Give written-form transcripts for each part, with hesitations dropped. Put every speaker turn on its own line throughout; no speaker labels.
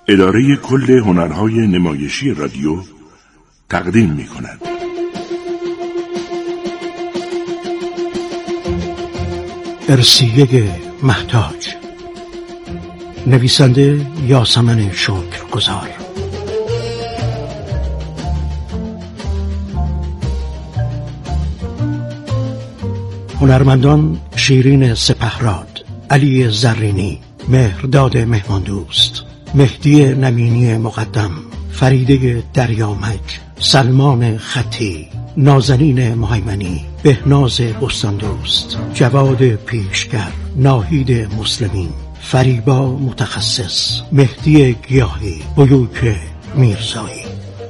اداره کل هنرهای نمایشی رادیو تقدیم می‌کند.
ارسیه محتاج، نویسنده یاسمن شکرگزار، هنرمندان شیرین سپهراد، علی زرینی، مهرداد مهماندوست، مهدی نمینی مقدم، فریده دریامج، سلمان خطی، نازنین مهیمنی، بهناز بستاندوست، جواد پیشگر، ناهید مسلمین، فریبا متخصص، مهدی گیاهی، بیوک میرزایی.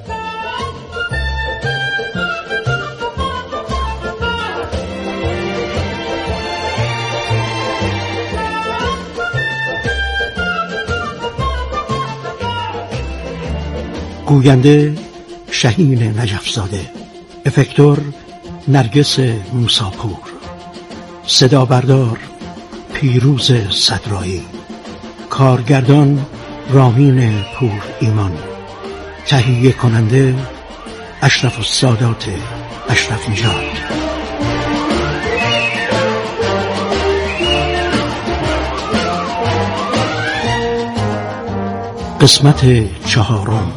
گوینده شهین نجفزاده، افکتور نرگس موساپور، صدا بردار پیروز صدرایی، کارگردان رامین پور ایمان، تهیه کننده اشرف السادات اشرف نژاد. قسمت چهارم.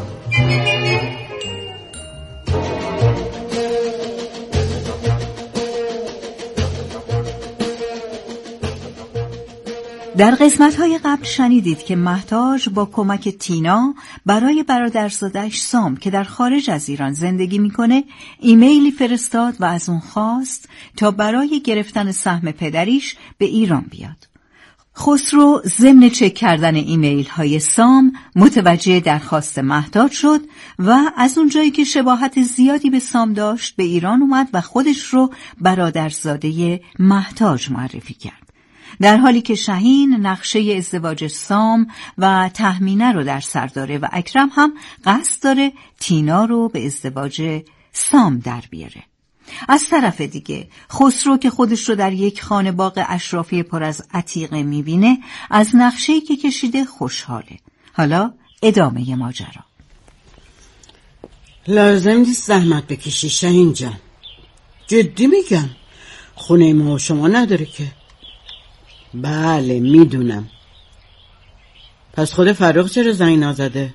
در قسمت‌های قبل شنیدید که مهتاج با کمک تینا برای برادرزاده‌اش سام که در خارج از ایران زندگی می‌کنه ایمیلی فرستاد و از اون خواست تا برای گرفتن سهم پدریش به ایران بیاد. خسرو ضمن چک کردن ایمیل‌های سام متوجه درخواست مهتاج شد و از اونجایی که شباهت زیادی به سام داشت به ایران اومد و خودش رو برادرزاده مهتاج معرفی کرد. در حالی که شهین نقشه ازدواج سام و تهمینه رو در سر داره و اکرم هم قصد داره تینا رو به ازدواج سام در بیاره. از طرف دیگه خسرو که خودش رو در یک خانه باغ اشرافی پر از عتیقه میبینه از نقشه‌ای که کشیده خوشحاله. حالا ادامه ماجرا.
لازم نیست زحمت بکشی شهین جان، جدی میگم، خونه ما و شما نداره که. بله میدونم. پس خود فرخ چرا زنگ نزده؟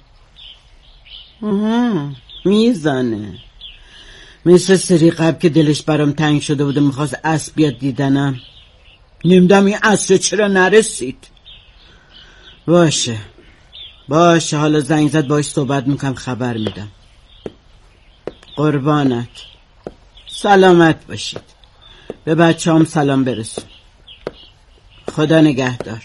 میزنه مثل سری قبل که دلش برام تنگ شده بود و میخواست اسب بیاد دیدنم. نمیدونم این اسب چرا نرسید. باشه حالا زنگ زد باش صحبت میکنم، خبر میدم. قربانت، سلامت باشید. به بچه هم سلام برسون. خدا نگهدار.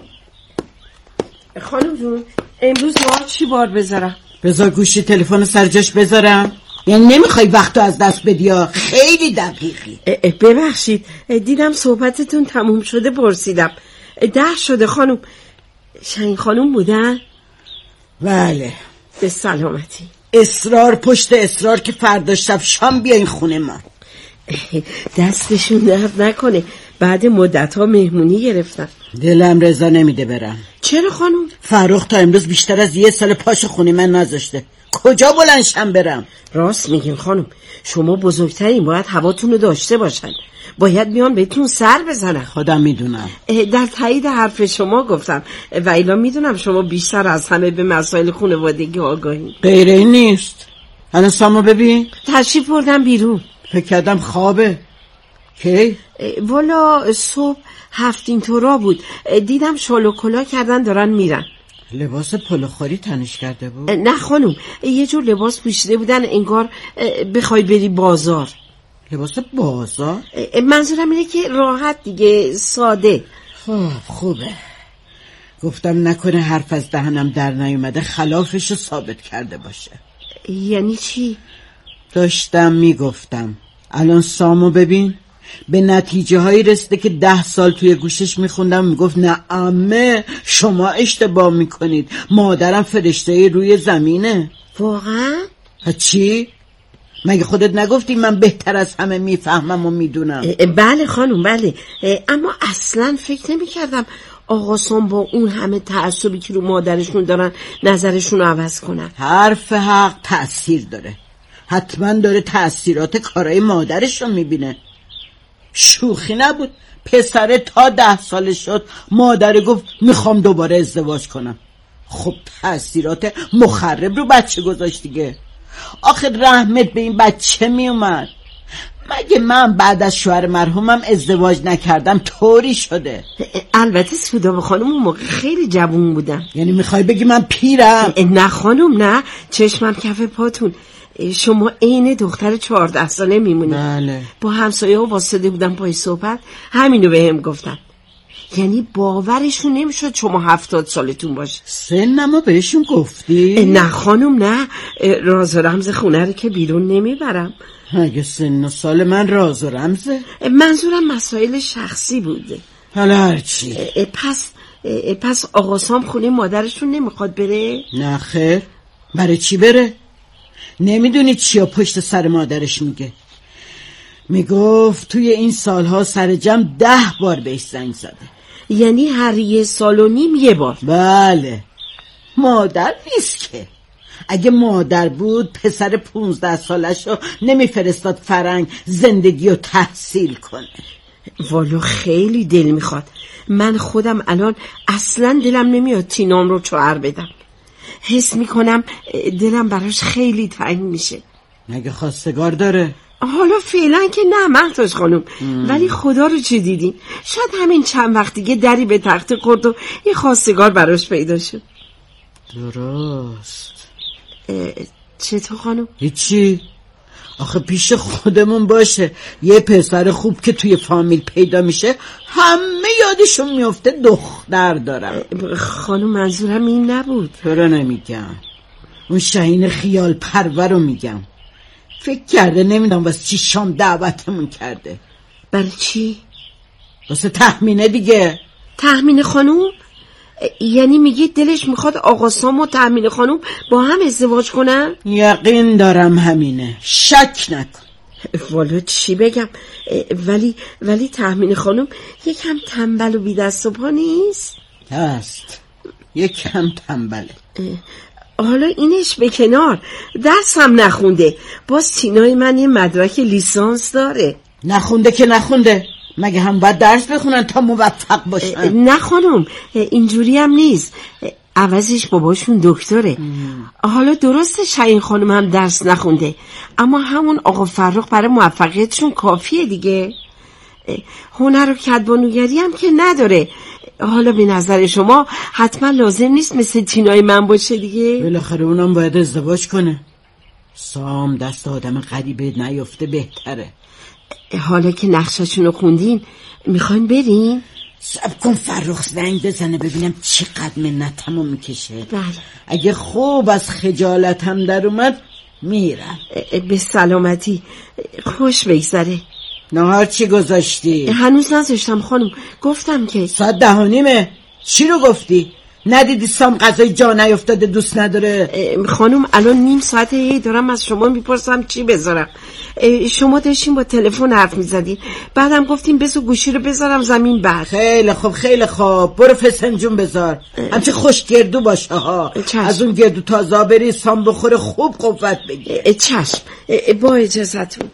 خانم جون امروز ما چی بار بذارم؟
بذار گوشی تلفن سر جاش بذارم. یعنی نمیخوای وقتو از دست بدی؟ خیلی دقیقی.
ببخشید دیدم صحبتتون تموم شده پرسیدم. 10 شده خانم. شهین خانم بودن؟
بله.
به سلامتی.
اصرار پشت اصرار که فردا شب شام بیاین خونه ما.
دستشون درد نکنه، بعد مدت ها مهمونی گرفتن.
دلم رضا نمیده برم.
چرا خانم؟
فرخ تا امروز بیشتر از 1 سال پاش خونه من نذاشته. کجا بلندشم برم؟
راست میگین خانم، شما بزرگترین، باید هواتون رو داشته باشن. باید بیان بهتون سر بزنن.
خودم میدونم.
در تایید حرف شما گفتم و الا میدونم شما بیشتر از همه به مسائل خانوادگی آگاهی.
غیر این نیست. الان سامو ببین.
تشریف بردم بیرون.
فکر کردم خوابه. کی؟
والا صبح 7 اینطورا بود. دیدم شال و کلاه کردن دارن میرن.
لباس پلوخوری تنش کرده بود؟
نه خانم، یه جور لباس پوشیده بودن انگار بخوای بری بازار.
لباس بازار؟
منظورم اینه که راحت دیگه، ساده.
خوبه. گفتم نکنه حرف از دهنم در نیومده خلافشو ثابت کرده باشه.
یعنی چی؟
داشتم میگفتم الان سامو ببین، به نتیجه هایی رسیده که 10 سال توی گوشش میخوندم میگفت نه عمه شما اشتباه میکنید، مادرم فرشته روی زمینه.
واقعا؟
چی؟ مگه خودت نگفتی من بهتر از همه میفهمم و میدونم؟
بله خانم بله، اما اصلا فکر نمی کردم آقا سام با اون همه تعصبی که رو مادرشون دارن نظرشون رو عوض کنن؟
حرف حق تأثیر داره، حتما داره تأثیرات کارهای مادرش رو میبینه. شوخی نبود، پسره تا 10 سالش شد مادر گفت میخوام دوباره ازدواج کنم. خب تأثیرات مخرب رو بچه گذاشت دیگه. آخه رحمت به این بچه میومد؟ مگه من بعد از شوهر مرحومم ازدواج نکردم طوری شده؟
البته سودابه خانم اون موقع خیلی جوون بودن.
یعنی میخوای بگی من پیرم؟
نه خانم نه، چشمم کف پاتون. شما عین دختر 14 ساله میمونی.
بله.
با همسایه ها واسطه بودم پای صحبت همینو بهم گفتن. یعنی باورشون نمیشد شما 70 سالتون باشه.
سنمو بهشون گفتی؟
نه خانم نه، راز و رمز خونه رو که بیرون نمیبرم.
اگه سن و سال من راز و رمزه؟
منظورم مسائل شخصی بوده.
حالا هرچی.
پس آقا سام خونه مادرشون نمیخواد بره؟
نه خیر، برای چی بره؟ نمیدونی چیا پشت سر مادرش میگه؟ میگفت توی این سالها سر جمع 10 بار بهش زنگ زده.
یعنی هر 1.5 سال یه بار؟
بله. مادر نیست که. اگه مادر بود پسر 15 سالشو نمیفرستاد فرنگ زندگی و تحصیل کنه.
والا خیلی دل میخواد. من خودم الان اصلا دلم نمیاد تینام رو چوهر بدم. حس میکنم دلم براش خیلی تنگ میشه.
مگه خواستگار داره؟
حالا فعلا که نه مهتاج خانم، ولی خدا رو چه دیدین؟ شاید همین چند وقت دیگه دری به تخت خورد و یه خواستگار براش پیدا شد.
درست.
چطور خانم؟
هیچی. آخه پیش خودمون باشه یه پسر خوب که توی فامیل پیدا میشه همه یادشون میفته دختر دارم.
خانم منظورم این نبود.
تو رو نمیگم، اون شاهین خیال پرور رو میگم. فکر کرده نمیدونم واسه چی شام دعوتمون کرده.
برای چی؟
واسه تخمینه دیگه.
تخمینه خانم؟ یعنی میگی دلش میخواد آقا سام و تخمینه خانم با هم ازدواج کنن؟
یقین دارم همینه، شک نکن.
والا چی بگم، ولی تخمینه خانم یکم تنبل و بی دست و پا نیست؟
هست، یکم تنبله.
حالا اینش به کنار، درس هم نخونده. باز تینای من یه مدرک لیسانس داره.
نخونده که نخونده، مگه هم باید درس بخونن تا موفق باشن؟
نه خانم اینجوری هم نیست، عوضش باباشون دکتره. حالا درسته شاهین خانم هم درس نخونده، اما همون آقا فرخ برای موفقیتشون کافیه دیگه. هنر و کدبانوگری هم که نداره. حالا به نظر شما حتما لازم نیست مثل تینای من باشه دیگه؟
بالاخره اونم باید ازدواج کنه. سام دست آدم غریبه نیفته بهتره.
حالا که نقششونو خوندین میخواین برین؟
صبر کن فرخ زنگ بزنه ببینم چقدر منتمو میکشه.
بله.
اگه خوب از خجالتم در اومد میرم.
به سلامتی، خوش بگذره.
نهار چی گذاشتی؟
هنوز نذاشتم خانم، گفتم که
10:30. چی رو گفتی؟ ندیدی سام غذای جا نیفتاده دوست نداره؟
خانم الان نیم ساعته دارم از شما میپرسم چی بذارم. شما داشتین با تلفن حرف میزدین، بعدم گفتیم بسو گوشی رو بذارم زمین بعد.
خیلی خوب خیلی خوب، برو فسنجون بذار. همچه خوش گردو باشه ها. از اون گردو تازه بری سام بخوره خوب قوت بگیره.
چشم، با اجازتون.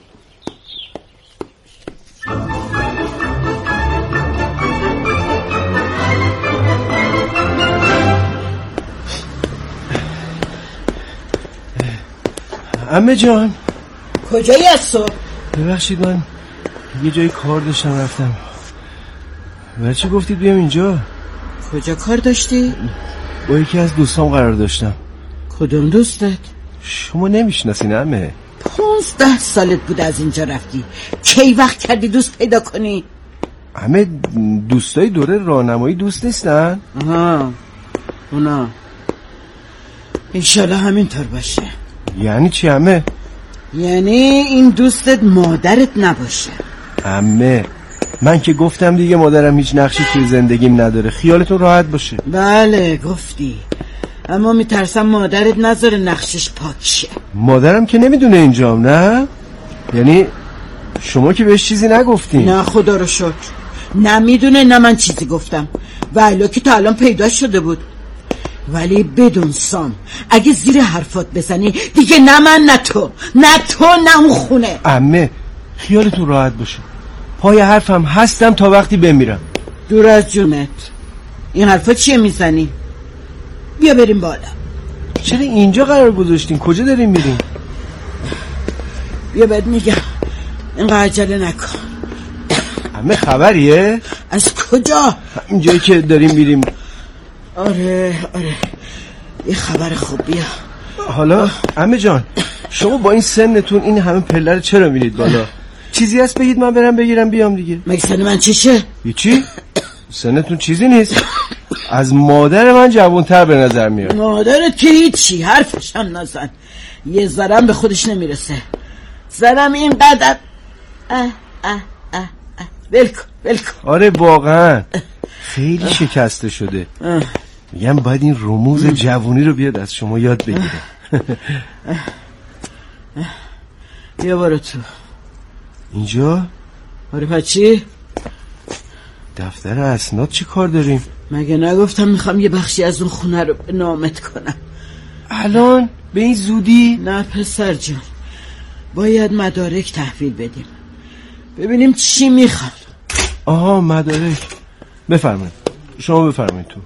عمه جان
کجایی از صبح؟
ببخشید من یه جایی کار داشتم رفتم. برای چی گفتید بیام اینجا؟
کجا کار داشتی؟
با یکی از دوستام قرار داشتم.
کدوم دوستت؟
شما نمیشناسین عمه.
15 سالت بود از اینجا رفتی، کی وقت کردی دوست پیدا کنی؟
عمه دوستای دوره راهنمایی دوست نیستن؟
آها اونا. انشالله همینطور باشه.
یعنی چی عمه؟
یعنی این دوستت مادرت نباشه.
عمه من که گفتم دیگه مادرم هیچ نقشی توی زندگیم نداره، خیالتون راحت باشه.
بله گفتی، اما میترسم مادرت نذاره نقشش پاک شه.
مادرم که نمیدونه اینجام، نه؟ یعنی شما که بهش چیزی نگفتین؟
نه خدا رو شکر، نه میدونه نه من چیزی گفتم ولی که تا الان پیدا شده بود. ولی بدون سام اگه زیر حرفات بزنی دیگه نه من نه تو نه اون خونه.
عمه خیالتون راحت باشه، پای حرفم هستم تا وقتی بمیرم.
دور از جونت. این حرفا چیه میزنی؟ بیا بریم بالا.
چرا اینجا قرار گذاشتین؟ کجا داریم میریم؟
بیا بهت میگم، اینقدر عجله نکن.
عمه خبریه؟
از کجا؟
اینجایی که داریم میریم.
آره یه خبر خوب. بیا.
حالا عمه جان شما با این سنتون این همه پله رو چرا میرید بالا؟ چیزی هست بگید من برم بگیرم بیام دیگه.
مگه سن من چیشه؟
هیچی؟ سنتون چیزی نیست. از مادر من جوانتر به نظر میاد.
مادرت که هیچی، حرفش هم نزن. یه ذرم به خودش نمیرسه. ذرم اینقدر ولکن.
آره واقعا خیلی شکسته شده. میگم باید این رموز جوونی رو بیاد از شما یاد بگیره.
بیا برو تو.
اینجا؟
آره پچی؟
دفتر اسناد چی کار داریم؟
مگه نگفتم میخوام یه بخشی از اون خونه رو به نامت کنم؟
الان؟ به این زودی؟
نه پسر جان، باید مدارک تحویل بدیم ببینیم چی میخواد.
آها مدارک. بفرمایید شما بفرمایید تو.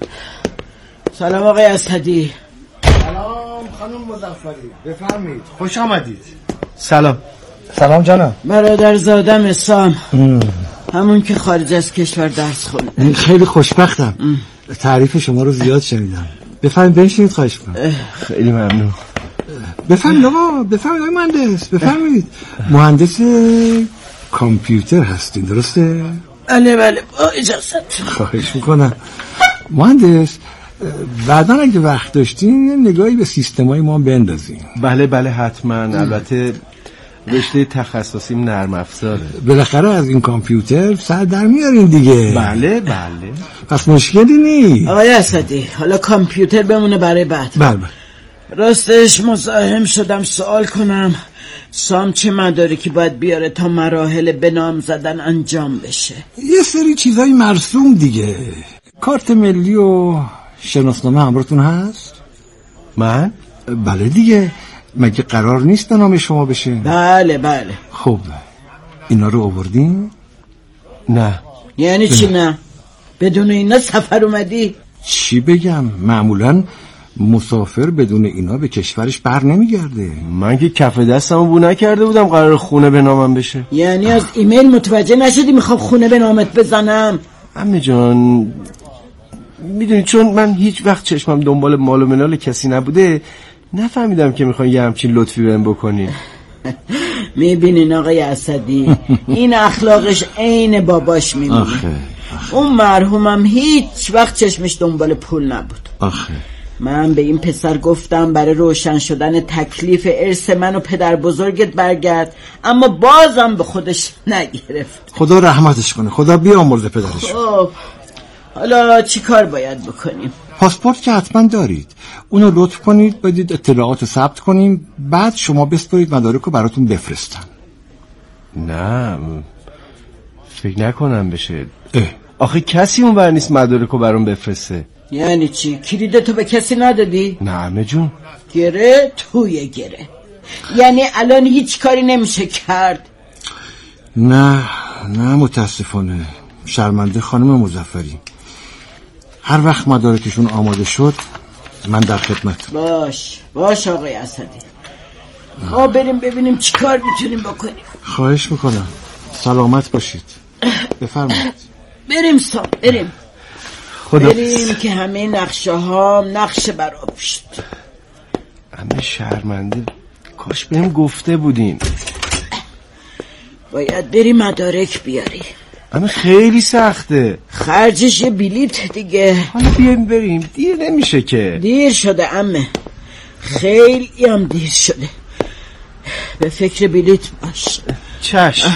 سلام آقای اسدی.
سلام خانم مظفری، بفرمایید. خوش آمدید.
سلام
جانم.
برادرزادم سام، همون که خارج از کشور درس خونده.
خیلی خوشبختم. تعریف شما رو زیاد شنیدم. بفرمایید بنشینید. خواهش می‌کنم.
خیلی ممنون.
بفرمایید آقا مهندس. بفرمایید. مهندس کامپیوتر هستین درسته؟
بله با اجازت.
خواهش میکنم. مهندس بعدا اگه وقت داشتین نگاهی به سیستمای ما بندازین.
بله حتما. البته رشته تخصصیم نرم افزاره.
بالاخره از این کامپیوتر سر در میارین دیگه.
بله
پس مشکلی نیست.
آقای اسدی حالا کامپیوتر بمونه برای بعد.
بله
راستش مزاحم شدم سوال کنم سام چه مدارکی باید بیاره تا مراحل به نام زدن انجام بشه؟
یه سری چیزای مرسوم دیگه. کارت ملی و شناسنامه همراهتون هست؟
من؟
بله دیگه، مگه قرار نیست به نام شما بشه؟
بله.
خب اینا رو آوردین؟
نه.
یعنی چی نه؟ بدون اینا سفر اومدی؟
چی بگم، معمولا مسافر بدون اینا به کشورش بر نمیگرده.
من که کف دستمو بو نکرده بودم قرار خونه به نامم بشه.
یعنی از ایمیل متوجه نشدی میخوام خونه به نامت بزنم؟
عمه جان میدونی چون من هیچ وقت چشمم دنبال مال و منال کسی نبوده نفهمیدم که میخوان یه همچین لطفی بهم بکنی.
میبینین آقای اسدی این اخلاقش عین باباش میمونه. اون مرحومم هیچ وقت چشمش دنبال پول نبود. من به این پسر گفتم برای روشن شدن تکلیف ارث من و پدر بزرگت برگرد، اما بازم به خودش نگرفت.
خدا رحمتش کنه، خدا بیامرزه پدرش.
خب حالا چی کار باید بکنیم؟
پاسپورت که حتما دارید، اونو لطف کنید بدید اطلاعات ثبت کنیم، بعد شما بسپارید مدارک رو براتون بفرستن.
نه فکر نکنم بشه. آخه کسی اون بر نیست مدارک رو برام بفرسته.
یعنی چی؟ کلیدتو به کسی ندادی؟
نه عمه جون.
گره توی گره، یعنی الان هیچ کاری نمیشه کرد؟
نه متاسفانه. شرمنده خانم مظفری. هر وقت مدارکشون آماده شد من در خدمت.
باش آقای اسدی. ما بریم ببینیم چی کار میتونیم بکنیم.
خواهش میکنم. سلامت باشید. بفرمایید.
بریم سام بریم.
خدا
بریم که همه نقشه ها نقشه برام شد.
همه شرمنده، کاش بهم گفته بودین.
باید بری مدارک بیاری.
اما خیلی سخته،
خرجش یه بلیت دیگه.
حالا بیایم بریم، دیر نمیشه که.
دیر شده عمه، خیلی هم دیر شده. به فکر بلیت باش.
چشم.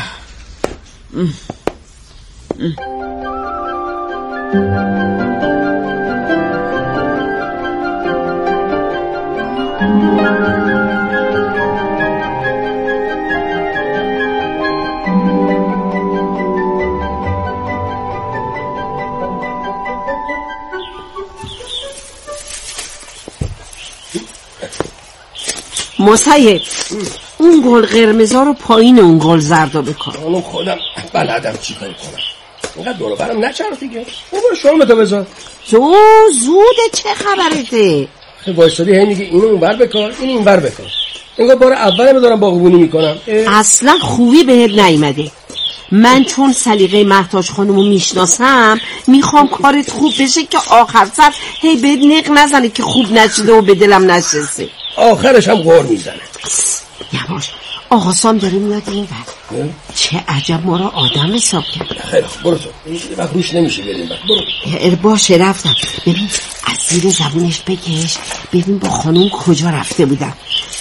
مسیب اون گل قرمزا رو پایین اون گل زردا بکن.
اونو خودم بلدم چی کاری کنم. اینقدر دور برم نچرخ دیگه. بابا شامتو بذار.
تو زوده چه خبرته؟
خیلی وایسادی هی میگی اینو اونور بکار اینو اونور بکار. انگار بار اوله دارم باغبونی میکنم.
اصلا خوبی بهت نیومده. من چون سلیقه مهتاج خانومو میشناسم میخوام کارت خوب بشه که آخر سر هی بهت نق نزنه که خوب نشده و به دلم نشسته.
آخرش هم غور میزنه.
یواش آقا سام داره میاد این ور. چه عجب ما را آدم حساب کرد.
خیلی خوب برو تو. این وقت روش نمیشه بریم برو.
باشه رفتم. ببین از زیر زبونش بکش ببین با خانوم کجا رفته بودم.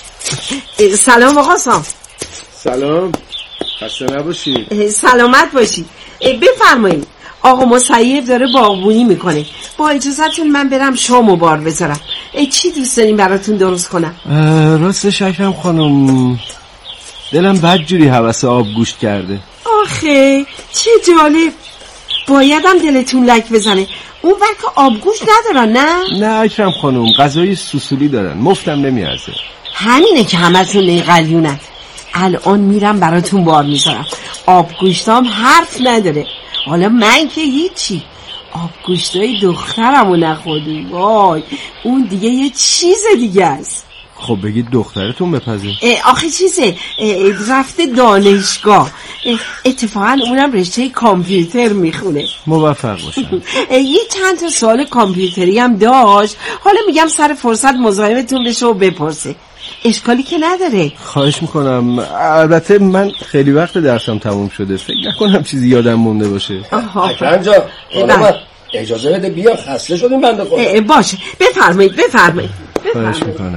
سلام آقا سام.
سلام، خسته نباشید.
سلامت باشید. بفرمایید. آقا مسیب داره باغبونی میکنه. با اجازهتون من برم شامو بار بذارم. چی دوست دارین براتون درست کنم؟
راستش اکرم خانم دلم بدجوری هوس آب گوشت کرده.
آخه چه جالب. بایدم دلتون لک بزنه. اون وقت که آبگوشت ندارن نه
اکرم خانم غذای سوسولی دارن مفتم نمیارزه.
همینه که همتون قلیونن. الان میرم براتون بار میذارم. آبگوشتام حرف نداره. حالا من که هیچی. آبگوشتای دخترمو نخوردیم. وای اون دیگه یه چیز دیگه است.
خب بگید دخترتون بپذیر.
آخه چیزه رفته دانشگاه. اتفاقا اونم رشته کامپیوتر میخونه.
موفق باشن.
یه چند تا سوال کامپیوتری هم داشت. حالا میگم سر فرصت مزاحمتون بشه و بپرسه. اشکالی که نداره.
خواهش میکنم. البته من خیلی وقت درسم تموم شده فکر نکنم چیزی یادم مونده باشه.
اکرم جان اجازه بده بیا خسته شدیم بنده خدا.
باشه بفرمایید.
خواهش میکنم.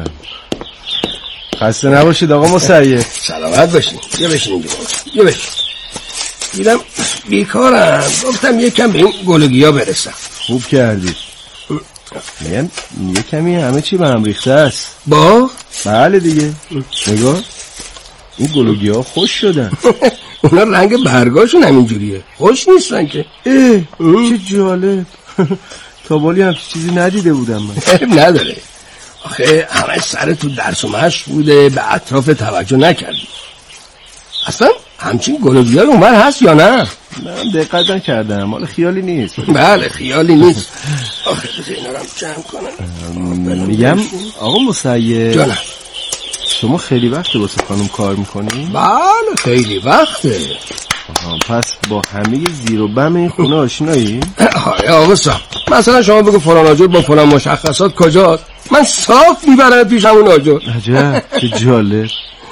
خسته نباشید آقا مسیب.
سلامت باشین. بیا بشین اینجا. بیا بشین. دیدم بیکارم گفتم یکم به این گلوگیا برسم.
خوب کردید. میگم یه کمی همه چی به هم ریخته است.
با؟
بله دیگه. نگاه این گلوگی ها خوش شدن.
اونا رنگ برگاشون همینجوریه خوش نیستن که.
چه جالب. تا بالی هم چیزی ندیده بودم من.
نداره آخه همه سر تو درس و مشق بوده به اطراف توجه نکردی. اصلا همچین گلوگی ها اونور هست یا نه؟
من دقت نکردم مال خیالی نیست.
بله خیالی نیست. آخه اینا رو هم جمع کنم.
میگم آقا مسیب
جانم
شما خیلی وقته واسه خانم کار میکنی؟
بله خیلی وقته.
پس با همه زیر و بم این خونه آشنایی؟
آقا صاحب مثلا شما بگو فلان آجر با فلان مشخصات کجاست من صاف میبرم پیش همون آجر.
عجب چه جالب.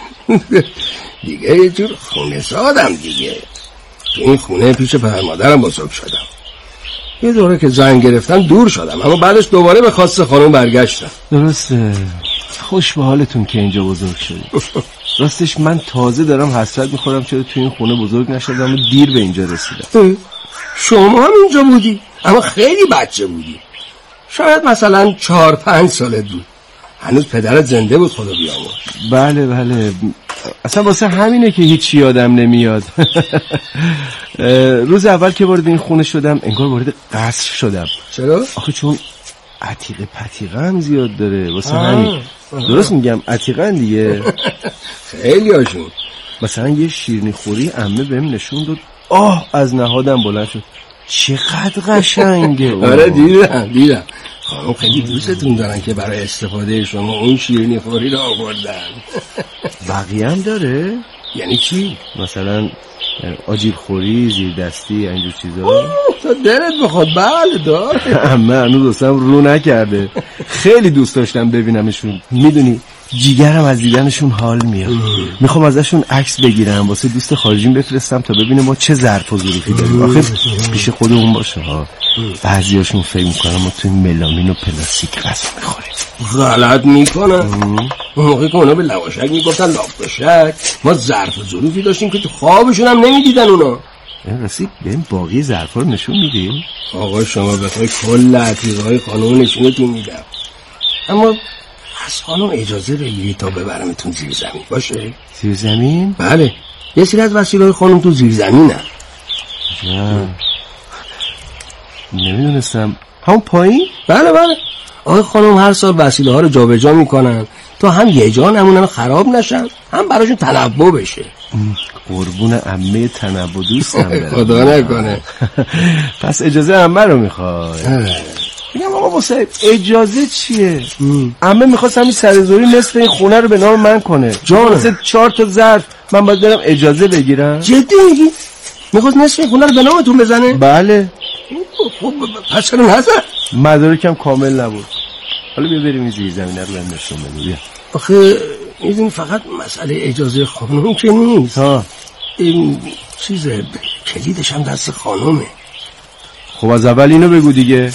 دیگه یه جور خونه سادم دیگه. تو این خونه پیش پدر مادرم بزرگ شدم. یه دوره که زنگ گرفتم دور شدم اما بعدش دوباره به خواست خانم برگشتم.
درسته. خوش به حالتون که اینجا بزرگ شدید. راستش من تازه دارم حسرت میخورم چرا تو این خونه بزرگ نشدم و دیر به اینجا رسیدم.
شما هم اینجا بودی اما خیلی بچه بودی. شاید مثلا 4-5 سالت بود. هنوز پدرت زنده بود خدا بیامرز.
بله اصلا واسه همینه که هیچی یادم نمیاد. روز اول که وارد این خونه شدم انگار وارد قصر شدم.
چرا؟
آخه چون عتیقه پتیقه هم زیاد داره واسه همین. درست میگم عتیقه دیگه.
خیلی هاشون.
مثلا یه شیرینی خوری عمه بهم نشوند و از نهادم بلند شد. چقدر قشنگه.
آره دیدم خانم خیلی دوستتون دارن که برای استفاده شما اون شیرینی خوری رو آوردن.
بقیه هم داره؟
یعنی چی؟
مثلا آجیل خوری، زیر دستی، اینجور چیزا.
تا دلت بخواد بله داره.
عمه هنوز دوستم رو نکرده. خیلی دوست داشتم ببینمشون. میدونی جیگرم از دیدنشون حال میاد. میخوام ازشون عکس بگیرم واسه دوست خارجیم بفرستم تا ببینه ما چه ظرف و ظروفی داریم. آخه پیش خودمون باشه ها. بعضیاشون فکر میکنم ما توی ملامین و پلاستیک غذا میخوریم.
غلط میکنن. اون موقعی که اونا به لواشک میگفتن لاپاشک ما ظرف و ظروفی داشتیم که تو خوابشون هم نمیدیدن اونا.
این رسید بهم باقی ظرفا رو نشون میدیم.
آقا شما بخوای کل عتیقه‌های خانم نشونتون میدم اما از خانم اجازه بگیرید تا ببرمتون زیر زمین باشه.
زیر زمین؟
بله یه سری از وسیله‌های خانم تو زیر زمینه.
نمیدونستم. همون پایین؟
بله آقا خانم هر سال وسیله ها رو جابجا میکنن تا هم یه جا نمونن خراب نشن، هم براشون تنوع بشه.
قربون عمه تنوع دوستم برم.
خدا نکنه.
پس اجازه عمه رو میخوای؟ میگم آقا واسه اجازه چیه؟ عمه میخواست همین سرزوری نصف این خونه رو به نام من کنه. واسه 4 تا ظرف من باید برم اجازه بگیرم؟
جدی میگی؟ میخواست نصف این خونه رو به نامتون بزنه؟
بله.
پس چرا نزد؟
مدارکم کامل نبود. حالا بیا بریم این زیر زمینه رو بهم نشون بده. بیا.
آخه این فقط مسئله اجازه خانم که نیست. این چیزه، کلیدش هم دست خانومه.
خب از اول اینو بگو دیگه.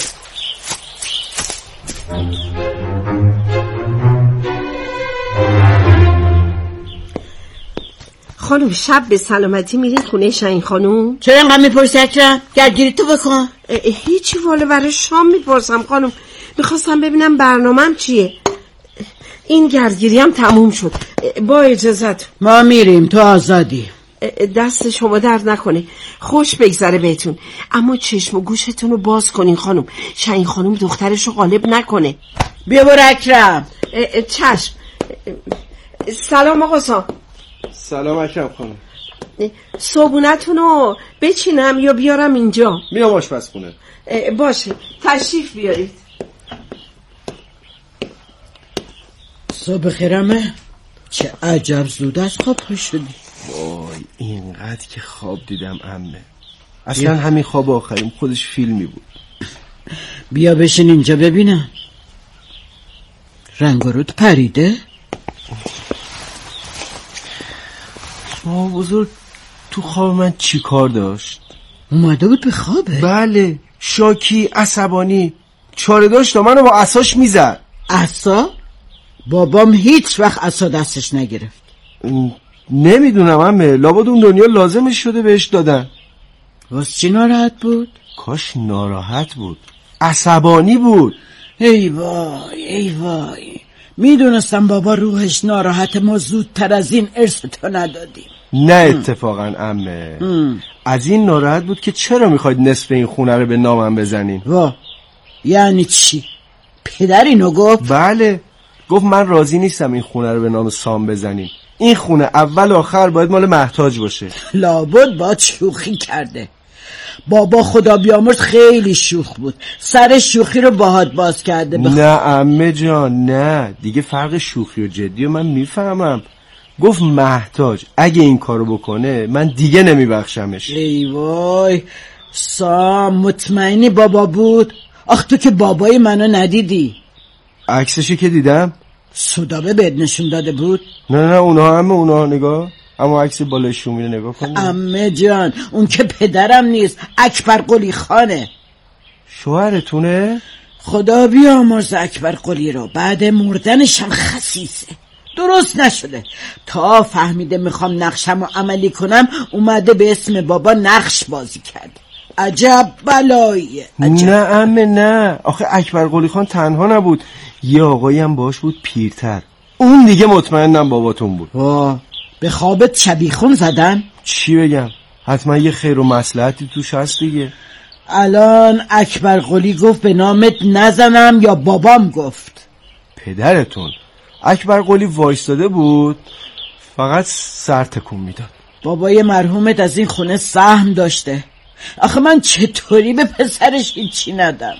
خانم شب به سلامتی میرین خونه شاهین خانم؟
چرا اینقدر میپرسی اکرم؟ گردگیری تو بکن.
هیچی والا برای شام میپرسم خانم. میخواستم ببینم برنامه‌ام چیه. این گردگیری هم تموم شد. با اجازت
ما میریم، تو آزادی.
دست شما درد نکنه، خوش بگذره بهتون، اما چشم و گوشتون رو باز کنین خانم. شاهین خانم دخترش رو غالب نکنه.
بیا برو اکرم.
چشم. سلام آقا سا.
سلام اکرم خانم.
صبونتون رو بچینم یا بیارم اینجا؟
میام آشپزخونه.
باشه تشریف بیارید.
صبح خیرمه، چه عجب زود از خواب پا شدی.
وای اینقدر که خواب دیدم عمه، اصلا همین خواب آخریم خودش فیلمی بود.
بیا بشین اینجا ببینم. رنگ و رود پریده؟
بزرگ تو خواب من چی کار داشت؟
اومده بود به خوابه؟
بله، شاکی، عصبانی، چاره داشت و منو با عصاش میزد.
عصا؟ بابام هیچ وقت عصا دستش نگرفت.
نمیدونم عمه، لابد اون دنیا لازمش شده بهش دادن.
واسه چی ناراحت بود؟
کاش ناراحت بود، عصبانی بود.
ای وای ای وای، میدونستم بابا روحش ناراحت، ما زودتر از این ارث تو ندادیم.
نه اتفاقا عمه، از این ناراحت بود که چرا میخواید نصف این خونه رو به نامم بزنین.
وا یعنی چی؟ پدر اینو گفت؟
بله، گفت من راضی نیستم این خونه رو به نام سام بزنین. این خونه اول آخر باید مال محتاج باشه.
لابد با شوخی کرده. بابا خدا بیامرز خیلی شوخ بود، سر شوخی رو باهات باز کرده.
نه عمه جان نه، دیگه فرق شوخی و جدی و من میفهمم. گفت محتاج، اگه این کارو بکنه من دیگه نمیبخشمش.
ای وای سام، مطمئنی بابا بود؟ آخ تو که بابای منو ندیدی.
عکسشی که دیدم
سودابه بهت نشون داده بود؟
نه اونها همه اونها نگاه، اما عکس بالای شومی رو نگاه کن.
عمه جان اون که پدرم نیست، اکبر قلی خانه.
شوهرتونه؟
خدا بیامرز اکبر قلی رو، بعد مردنشم خسیسه، درست نشده. تا فهمیده میخوام نقشم رو عملی کنم اومده به اسم بابا نقش بازی کرد. عجب بلاییه.
نه عمه نه، آخه اکبر قلی خان تنها نبود، یه آقایی هم باش بود پیرتر، اون دیگه مطمئنم باباتون بود.
به خوابت شبیخون زدن؟
چی بگم، حتما یه خیر و مصلحتی توش هست دیگه.
الان اکبر قلی گفت به نامت نزنم یا بابام گفت؟
پدرتون. اکبر قلی وایستاده بود، فقط سر تکون میداد.
بابای مرحومت از این خونه سهم داشته، آخه من چطوری به پسرش هیچی ندم؟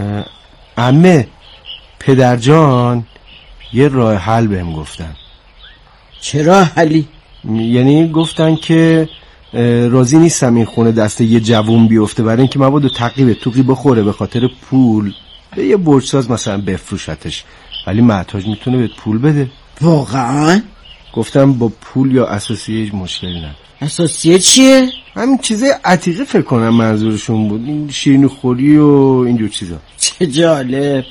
عمه پدر جان یه راه حل بهم گفتن.
چه راه حلی؟
یعنی گفتن که راضی نیستم این خونه دست یه جوون بیفته، برای اینکه مبادا تعقیب توقی بخوره به خاطر پول به یه برجساز مثلا بفروشتش، ولی محتاج میتونه بهت پول بده.
واقعا؟
گفتم با پول یا اساسیه مشکلی نداره.
اساسیه چیه؟
همین چیزای عتیقه فکر کنم منظورشون بود، این شیرینی خوری و اینجور چیزا.
چه جالب.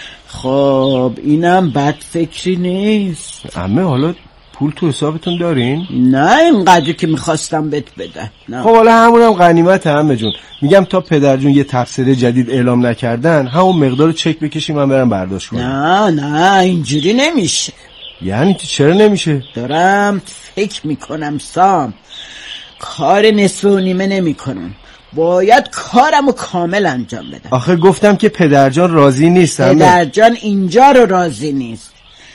خب اینم بد فکری نیست.
عمه حالا پول تو حسابتون دارین؟
نه اینقدر که میخواستم بهت بدن.
خب حالا همونم غنیمت عمه جون. میگم تا پدر جون یه تبصره جدید اعلام نکردن همون مقدار چک بکشیم من برم برداشت کنم.
نه اینجوری نمیشه.
یعنی چرا نمیشه؟
دارم فکر میکنم سام، کار نصف و نیمه نمی کنم، باید کارمو کامل انجام بدم.
آخه گفتم که پدرجان راضی نیست.
پدرجان اینجا رو راضی نیست.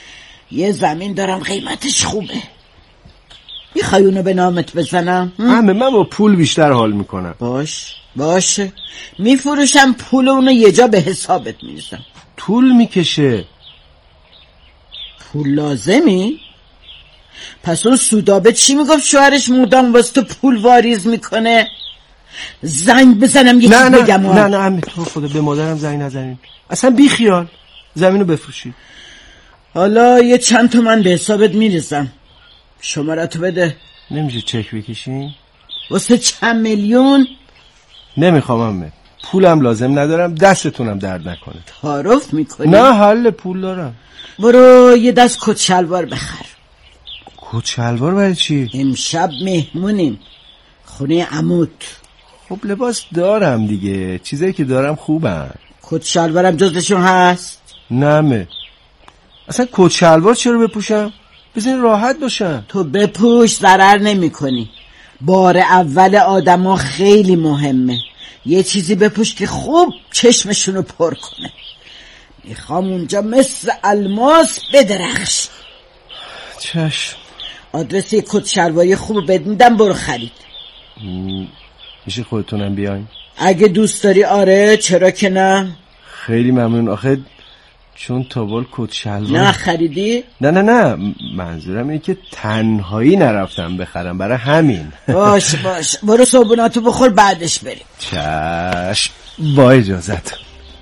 یه زمین دارم قیمتش خوبه، میخوای اونو به نامت بزنم؟
عمه من با پول بیشتر حال میکنم.
باشه میفروشم، پول اونو یه جا به حسابت میریزم.
طول میکشه.
پول لازمی؟ پس اون سودابه چی میگفت شوهرش مدام واسه تو پول واریز میکنه؟ زنگ بزنم یکی بگم؟
نه عمه تو خدا به مادرم زنگ نزنین، اصلا بی خیال، زمینو بفروشی.
حالا یه چند تومن به حسابت میریزم، شمارتو بده.
نمیشه چک بکشین؟
واسه چند میلیون؟
نمیخوام عمه، پولم لازم ندارم، دستتونم درد نکنه.
تعارف میکنی؟
نه حل پول دارم.
برو یه دست کت شلوار بخر.
کت شلوار برای چی؟
امشب مهمونیم خونه عموت.
خب لباس دارم دیگه، چیزایی که دارم خوبن.
کت شلوارم جزشون هست؟
نه اصلا کت شلوار چرا بپوشم؟ بزنین راحت باشم.
تو بپوش ضرر نمی کنی. بار اول آدما خیلی مهمه، یه چیزی بپوش که خوب چشمشونو پر کنه. میخوام اونجا مثل الماس بدرخش.
چشم.
آدرس یه کت شلواری خوب بهت میدم، برو خرید.
میشه خودتونم بیاین؟
اگه دوست داری آره، چرا که نه.
خیلی ممنون. آخه چون تابال کت شلوار
نه خریدی؟
نه منظورم اینه که تنهایی نرفتم بخرم، برای همین.
باش برو صبحوناتو بخور بعدش بریم.
چشم با اجازت.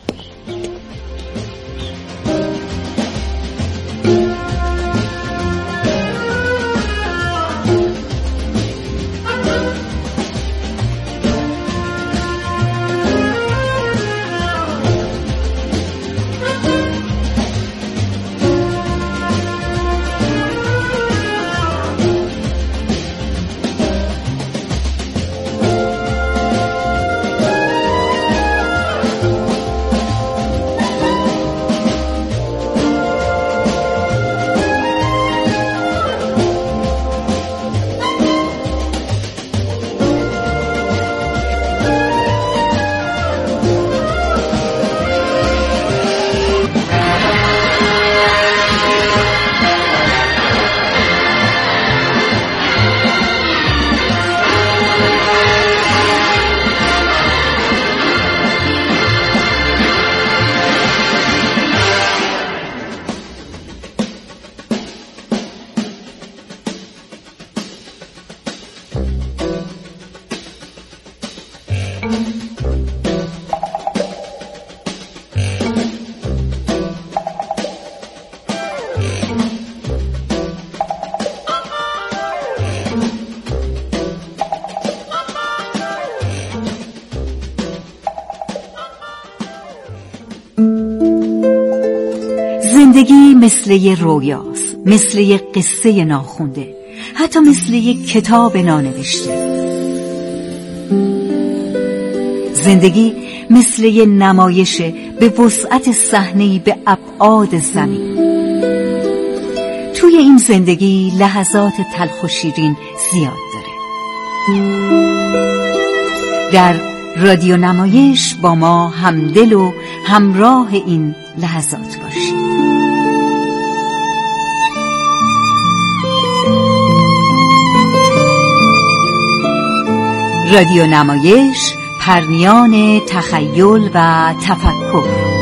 زندگی مثل یه رویاست، مثل یه قصه ناخونده، حتی مثل یه کتاب نانوشته. زندگی مثل یه نمایشه به وسعت صحنه‌ای به ابعاد زمین. توی این زندگی لحظات تلخ و شیرین زیاد داره. در رادیو نمایش با ما همدل و همراه این لحظات باشید. رادیو نمایش، پرنیان تخیل و تفکر.